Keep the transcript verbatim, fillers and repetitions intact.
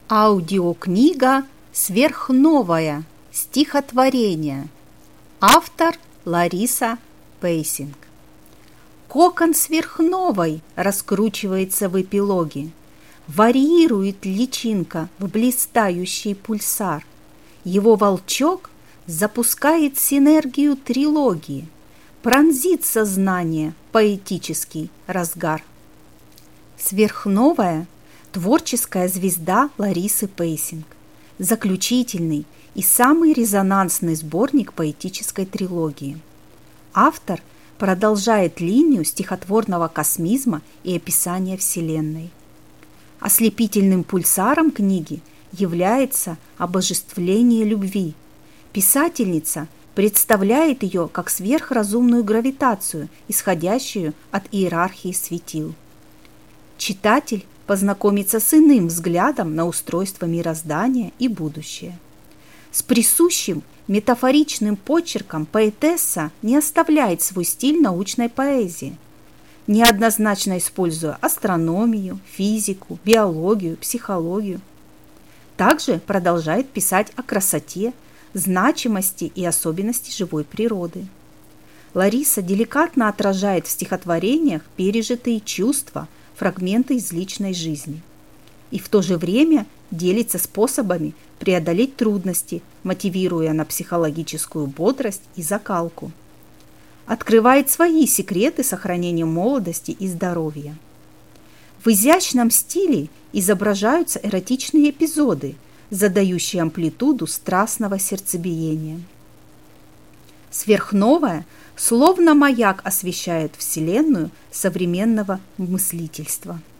Аудиокнига «Сверхновая. Стихотворение». Автор Лариса Пейсинг. Кокон сверхновой раскручивается в эпилоге. Варьирует личинка в блистающий пульсар. Его волчок запускает синергию трилогии. Пронзит сознание поэтический разгар. Сверхновая – творческая звезда Ларисы Пейсинг, заключительный и самый резонансный сборник поэтической трилогии. Автор продолжает линию стихотворного космизма и описания Вселенной. Ослепительным пульсаром книги является обожествление любви. Писательница представляет ее как сверхразумную гравитацию, исходящую от иерархии светил. Читатель познакомиться с иным взглядом на устройство мироздания и будущее. С присущим метафоричным почерком поэтесса не оставляет свой стиль научной поэзии, неоднозначно используя астрономию, физику, биологию, психологию. Также продолжает писать о красоте, значимости и особенности живой природы. Лариса деликатно отражает в стихотворениях пережитые чувства, фрагменты из личной жизни. И в то же время делится способами преодолеть трудности, мотивируя на психологическую бодрость и закалку. Открывает свои секреты сохранения молодости и здоровья. В изящном стиле изображаются эротичные эпизоды, задающие амплитуду страстного сердцебиения. Сверхновая словно маяк освещает вселенную современного мыслительства.